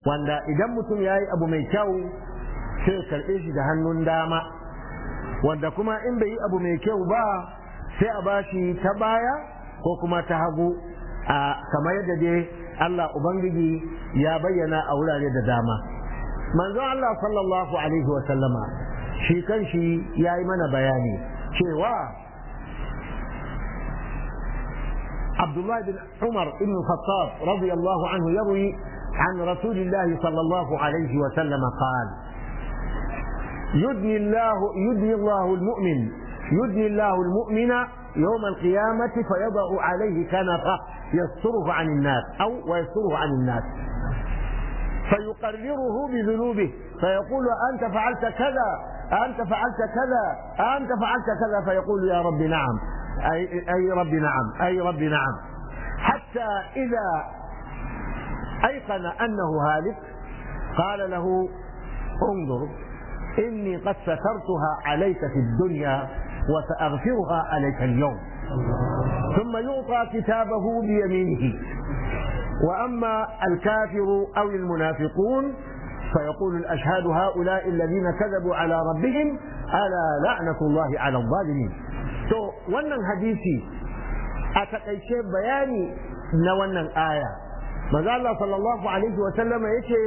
wanda idan mutum ya yi abu mai kyau sai ya karɓe shi da hannun dama, wanda kuma in bai yi abu mai kyau ba sai a bashi ta baya ko kuma ta hagu, kamar yadda dai Allah Ubangiji ya bayyana a wurare da dama. Manzon Allah sallallahu alaihi wa sallama shi kanshi ya yi mana bayani cewa Abdullah bin Umar ibn Khattab radiyallahu anhu yarwi عن رسول الله صلى الله عليه وسلم قال: يدني الله المؤمن يوم القيامة فيضع عليه كنفه يستره عن الناس ويستره عن الناس، فيقرره بذنوبه فيقول: أنت فعلت كذا، أنت فعلت كذا، أنت فعلت كذا، فيقول: يا رب نعم، أي رب نعم، أي رب نعم، حتى إذا أيقن أنه هالك قال له: انظر إني قد سترتها عليك في الدنيا وسأغفرها عليك اليوم. ثم يعطى كتابه بيمينه. وأما الكافر أو المنافقون فيقول الأشهاد هؤلاء الذين كذبوا على ربهم ألا لعنة الله على الظالمين. wannan hadisi a takaice bayani na wannan aya, manzo Allah sallallahu alaihi wa sallama yace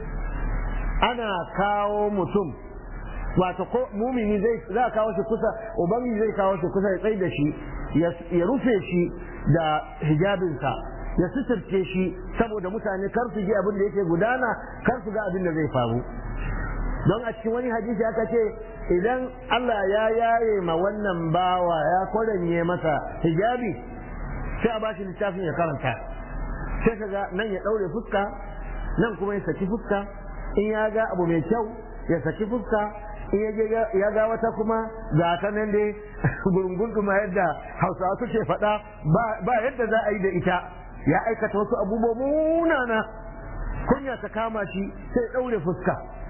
ana kawo mutum, wato ko mumini za kawo shi kusa, ubangiji zai kawo shi kusa ya tsaye da shi, ya rufe shi da hijabinsa, ya suturce shi saboda mutane kar su ji abin da yake gudana, kar su ga abin da zai faru. Don a cikin wani hadisi aka ce idan Allah ya yaye ma wannan bawa ya kwaranye masa hijabi sai a bashi littafin ya karanta, sai kaga nan ya daure fuska, nan kuma ya saki fuska, in ya ga abu mai kyau ya saki fuska, in ya ga wata kuma ga ta nan dai gurungunduma yadda Hausawa suke faɗa ba yadda za a yi da ita, ya aikata wasu abubuwa munana, kunya ta kama shi sai ya daure fuska.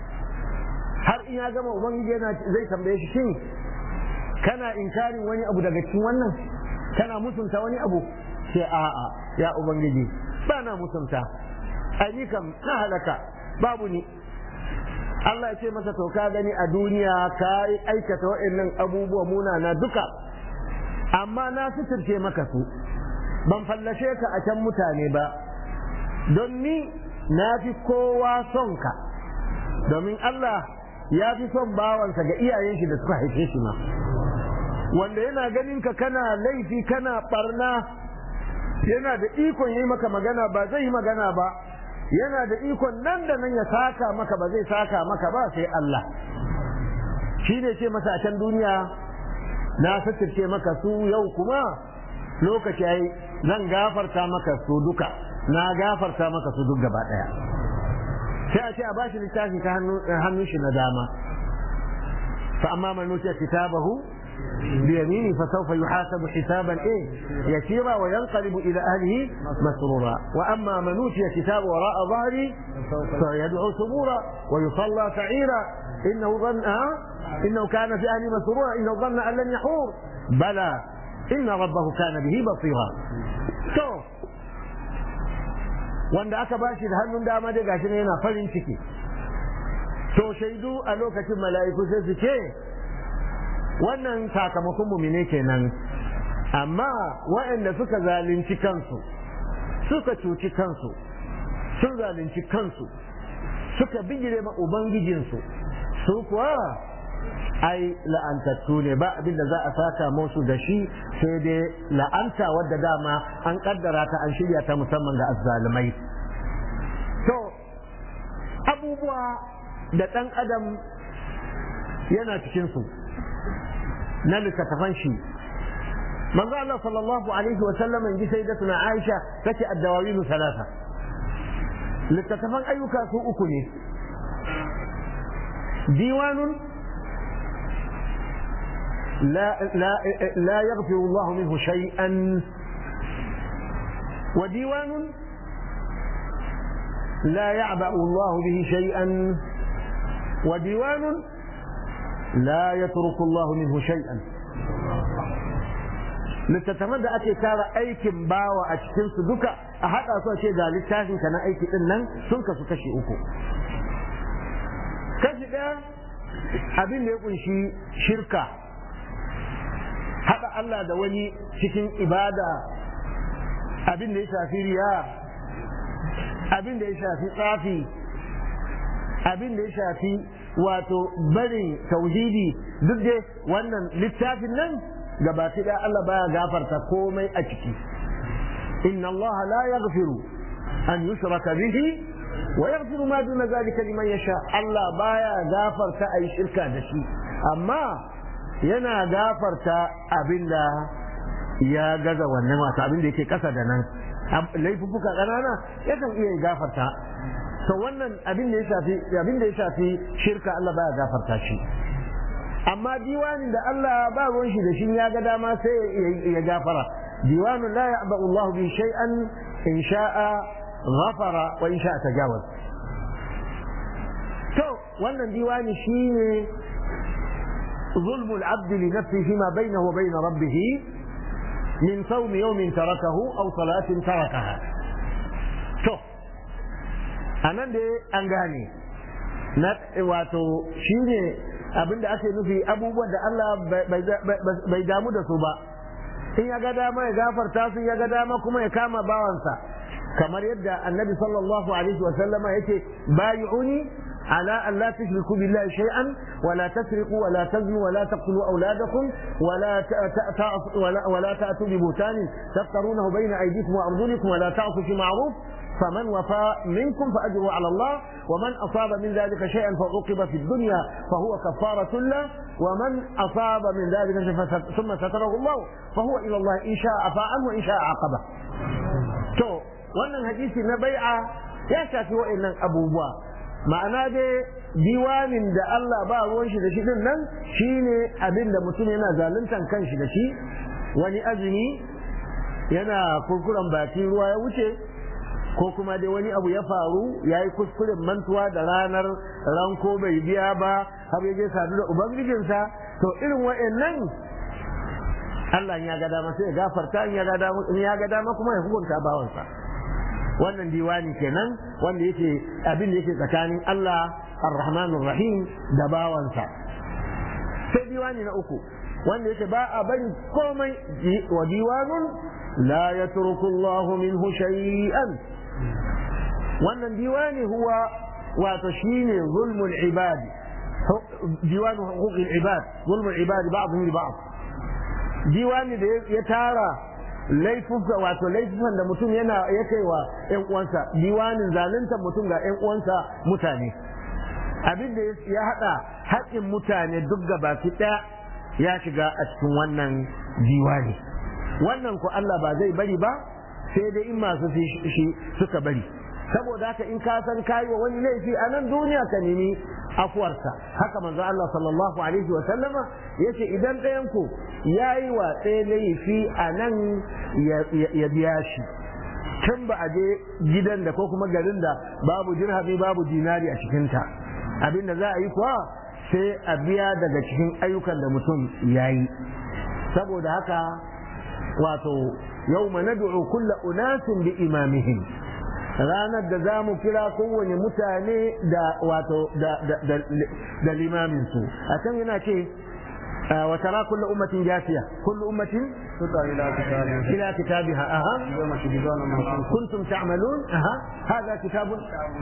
Har in ya gama ubangiji zai tambaye shi, shin kana inkarin wani abu daga cikin wannan, kana mutunta wani abu? Sai a'a ya ubangiji ba na mutunta, ai ni kam na halaka babu ni. Allah ya ce masa to ka gani a duniya ka aikata waɗannan abubuwa munana duka, amma na suturce maka su, ban fallashe ka a can mutane ba, don ni na fi kowa son ka, domin Allah ya fi son bawansa ga iyayen shi da suka haife shi ma, wanda yana ganin ka kana laifi kana barna, yana da ikon yi maka magana ba zai yi magana ba, yana da ikon nan da nan ya saka maka ba zai saka maka ba sai Allah. Shi ne ce masa a can duniya na sassirce maka su, yau kuma lokaci ai zan gafarta maka su duka, na gafarta maka su duk gaba daya. sai a ce a bashi littafi ta hannun shi na dama, fa amma man utiya kitabahu بيمينه فسوف يحاسب حسابا يسيرا وينقلب إلى أهله مسرورا، وأما من أوتي كتابه وراء ظهره فيدعو ثبورا ويصلى سعيرا إنه كان في أهله مسرورا إنه ظن أن لن يحور بلى إن ربه كان به بصيرا. wanda aka bashi da hannun dama dai gashi ne yana farin ciki, to shaidu a lokacin mala'iku sai su ce wannan sakamakon mumine kenan, amma waɗanda suka zalunci kansu, suka cuci kansu, sun zalunci kansu, suka bigire ma ubangijinsu, su kuwa ai la'antattu ne, ba abinda za a saka musu da shi sai dai la'anta wadda dama an kaddara ta, an shirya ta musamman ga azzalumai. To abubuwa da ɗan adam yana cikinsu na littattafan shi, manzo Allah sallallahu alaihi wa sallam in ji sayyidatuna Aisha tace ad-dawawin thalatha, littattafan ayyuka su uku ne, diwanun لا يغفر الله منه شيئا، وديوان لا يعبأ الله به شيئا، وديوان لا يترك الله منه شيئا. littattafan da ake tara aikin bawa a cikin su duka a haɗa su ce ga littafin ka na aiki din nan sun kasu kashi uku. Kashi ɗaya abin da ya kunshi shirka, haɗa Allah da wani cikin ibada, abin da ya shafi riya, abin da ya shafi tsafi, abin da ya shafi wato barin tauhidi, duk dai wannan littafin nan gabaki ɗaya Allah baya gafarta komai a ciki. Inna Allah la yaghfiru an yushraka bihi wa yaghfiru ma duna zalika liman yasha. Allah baya gafarta ayi shirka da shi, amma yana gafarta abinda ya gaza wannan, wato abinda yake kasa da nan, laifuka ƙanana yakan iya gafarta. To wannan abin da ya shafi shirka Allah baya gafarta shi, amma diwanin da Allah ba ruwan shi da shi ya ga dama sai ya gafara. Diwanun la ya'ba'u Allah bi shay'an in sha'a ghafara wa in sha'a tajawaz. To wannan diwani shine zulmul abd li nafsihi ma bainahu wa bain rabbih min sawm yawmin tarakahu aw salatin tarakaha. To anan dai an gane na wato shine abinda ake nufi abubuwan da Allah bai damu da su ba, in ya ga dama ya gafarta su, ya ga dama kuma ya kama bawansa, kamar yadda annabi sallallahu alaihi wa sallama yake bayi'uni ala an la tushriku billahi shay'an wa la tasriqu wa la taznu wa la taqtulu awladakum wa la ta'tu bi butanin taftarunahu bayna aydikum wa arjulikum wa la ta'tu fi ma'ruf فمن وفى منكم فأجره على الله ومن أصاب من ذلك شيئا فعوقب في الدنيا فهو كفارة له ومن أصاب من ذلك ثم ستره الله فهو إلى الله إن شاء عفا عنه وإن شاء عاقبه. تو wannan hadisi na bai'a ya shafi wa'annan abubuwa, ma'ana dai diwanin da Allah ba ruwan shi da shi din nan shine abin da mutum yana zaluntan kanshi da shi. Wani azumi yana kurkuren baki ruwa ya wuce, ko kuma dai wani abu ya faru ya yi kuskuren mantuwa da ranar ranko bai biya ba har ya je sadu da ubangijinsa, to irin wa'annan Allah ya ga dama sai ya gafarta, in ya ga dama kuma ya hukunta bawansa. Wannan diwani kenan wanda yake abin da yake tsakanin Allah ar-Rahmanur Rahim da bawansa. Sai diwani na uku wanda yake ba a bari komai, wa diwanun la yatruku Allahu minhu shay'an. wannan diwani huwa wato shine zulmul ibad, diwani huquqil ibad, zulmul ibad ba'dhum li ba'd. Diwani da ya tara laifuka, wato laifufan da mutum yana ya kaiwa ƴan uwansa, diwanin zalunta mutum ga ƴan uwansa mutane, abin da ya hada haƙƙin mutane duk gabaki ɗaya ya shiga a cikin wannan diwani. Wannan ko Allah ba zai bari ba sai dai in masu shi suka bari. Saboda haka in ka san kayi wa wani laifi a nan duniya ka nemi afuwarsa. Haka manzo Allah sallallahu alaihi wa sallama yace idan ɗayan ku yayi wa ɗaya laifi a nan ya biya shi, tun ba a je gidan da ko kuma garin da babu dirhami babu dinari a cikinta, abinda za a yi kuwa sai a biya daga cikin ayyukan da mutum ya yi. Saboda haka wato yawma nad'u kulla unasin bi imamihim, ranar da za mu kira kowane mutane da wato da limamin su. A can yana ce wa tara kullu ummatin jafiya, kullu ummatin ila kitabiha aha kuntum ta'malun aha hadha kitabun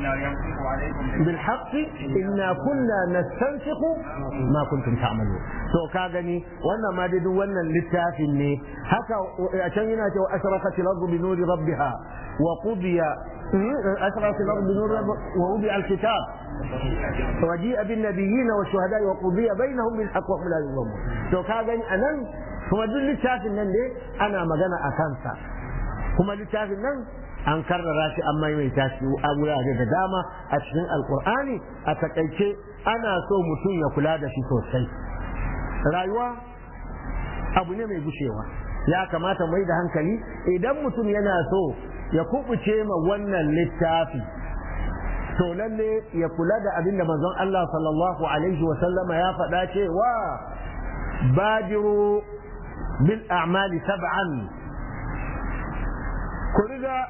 bil haqqi inna kunna nastansikhu ma kuntum ta'malun. to ka gani wannan ma dai duk wannan littafin ne. haka a can yana cewa ashraqat al-ardu bi nuri rabbiha wa qudiya أشرف الأرض بنور ووضع الكتاب وجيء بالنبيين والشهداء وقضي بينهم بالحق وهم لا يظلمون. تو كاغن أنن kuma duk littafin nan dai ana magana a kansa, kuma littafin nan an karrara shi an maimaita shi a wurare da dama a cikin alkur'ani. A takaice ana so mutum ya kula da shi sosai. Rayuwa abu ne mai gushewa, ya kamata mai da hankali. Idan mutum yana so ya kubuce ma wannan littafi, to lalle ya kula da abin da manzon Allah sallallahu alaihi wa sallama ya faɗa cewa bajiru bil a'mali sab'an, ku riga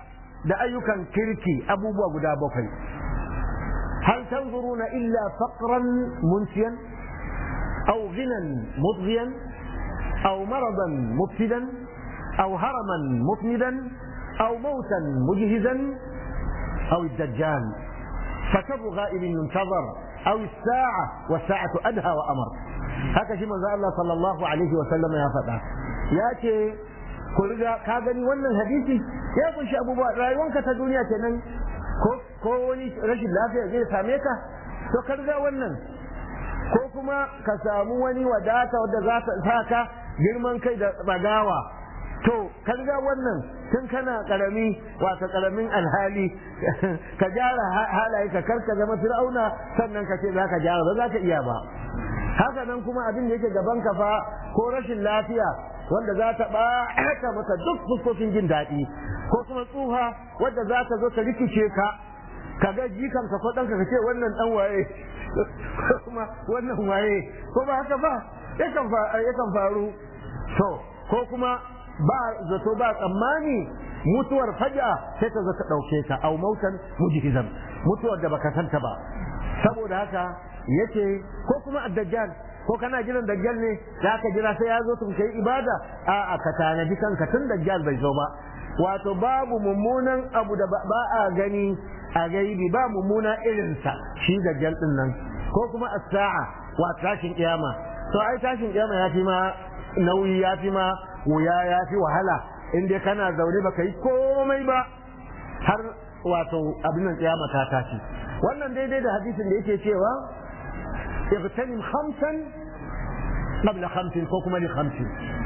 da ayyukan kirki abubuwa guda bakwai hal tanzuruna illa faqran munsiyan aw ghinan mudghiyan aw maradan mufsidan aw haraman mufnidan aw mautan mujhizan aw ad-dajjal fakabu ghaibin muntazar aw as-sa'a was-sa'atu adha wa amar haka shi manzo Allah sallallahu alaihi wa sallam ya faɗa yace ku riga ka gani wannan hadisi ya kunshi abubuwa rayuwanka ta duniya kenan ko wani rashin lafiya zai same ka to ka riga wannan ko kuma ka samu wani wadata wadda za ta saka girman kai da bagawa to ka riga wannan tun kana karami wata karamin alhali ka gyara halaye ka karka zama fir'auna sannan ka ce za ka gyara ba za ka iya ba haka nan kuma abin da yake gaban ka fa ko rashin lafiya wanda za ta ɓata maka duk fuskokin jin daɗi ko kuma tsuha wadda za ta zo ta rikice ka ka ga jikanka ko ɗanka ka ce wannan ɗan waye ko kuma wannan waye ko ba haka ba yakan faru to ko kuma ba zato ba tsammani mutuwar faja sai ta zo ta ɗauke ka au mautan mujhizan mutuwar da baka santa ba saboda haka yace ko kuma ad-dajjal ko kana jiran dajjal ne za ka jira sai ya zo tun kai ibada a'a ka tanadi kanka tun dajjal bai zo ba wato babu mummunan abu da ba a gani a gaibi ba mummuna irinsa shi dajjal din nan ko kuma as-sa'a wa tashin kiyama to ai tashin kiyama ya fi ma nauyi ya fi ma wuya ya fi wahala in dai kana zaune baka yi komai ba har wato abin nan kiyama ta tashi wannan daidai da hadisin da yake cewa اغتنم خمسا قبل خمس فوقما لخمس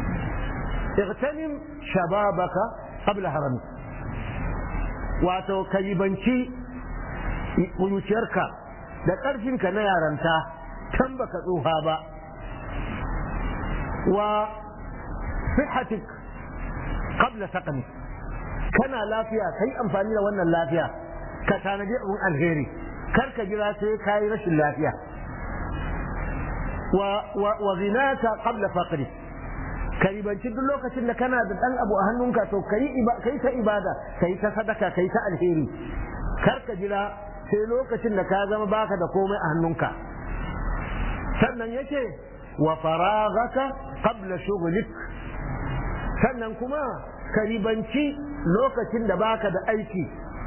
اغتنم شبابك قبل هرمك wato ka yibanci kuruciyarka da ƙarfinka na yaranta can baka tsufa ba wa sihatik qabla saqami kana lafiya kai amfani da wannan lafiya ka tanadi abun alheri kar ka jira sai kai rashin lafiya wa zinaka qabla faqri ka ribanci duk lokacin da kana da dan abu a hannunka to kai ta ibada kai ta sadaka kai ta alheri kar ka jira sai lokacin da ka zama baka da komai a hannunka sannan yake wa faragaka qabla shughlik sannan kuma ka ribanci lokacin da baka da aiki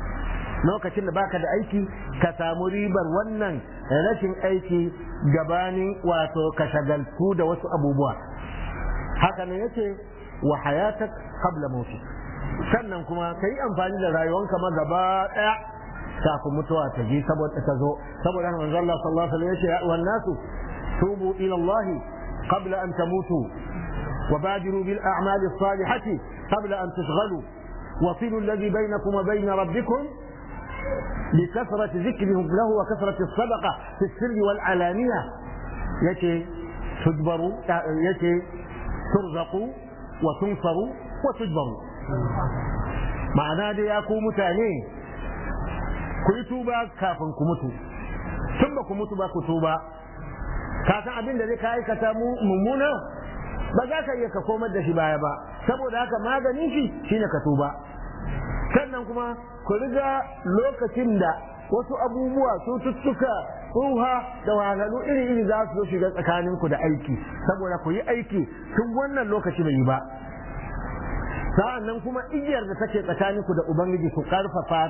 ka samu ribar wannan rashin aiki gabanin wato ka shagaltu da wasu abubuwa haka ne yace wa hayatak qabla mautik sannan kuma kai amfani da rayuwanka ma gaba daya kafin mutuwa ta ji saboda manzo Allah sallallahu alaihi wasallam yace wan nasu tubu ila Allah qabla an tamutu wa badiru bil a'mali as-salihati qabla an tushghalu وصلوا الذي بينكم وبين ربكم لكثرة ذكرهم له وكثرة الصدقة في السر والعلانية يتي تجبروا يتي ترزقوا وتنصروا وتجبروا معناه دي ياكو متاني كنتوبا كافن كمتو ثم كمتو با كتوبا كاسن abin da zai kai ka samu mummuna ba za ka iya ka komar da shi baya ba saboda haka maganin shi shine ka tuba sannan kuma ku riga lokacin da wasu abubuwa cututtuka tsuha da wahalhalu iri-iri za su zo shiga tsakaninku da aiki saboda ku yi aiki tun wannan lokaci bai yi ba sa'an nan kuma igiyar da take tsakaninku da ubangiji ku karfafa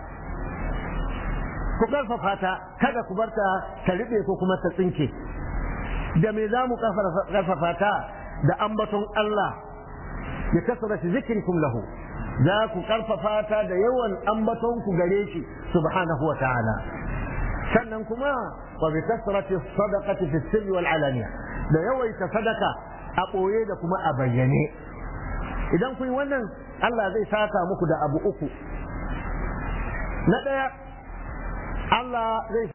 ta kada ku bar ta riɓe ko kuma ta tsinke da me za mu karfafa ta da ambaton Allah ya kasara zikrikum lahu za ku karfafa ta da yawan ambaton ku gare shi subhanahu wa ta'ala sannan kuma wa bi kasrati sadaqati fi sirri wal alaniya da yawaita sadaka a boye da kuma a bayyane idan kun yi wannan Allah zai saka muku da abu uku na daya Allah zai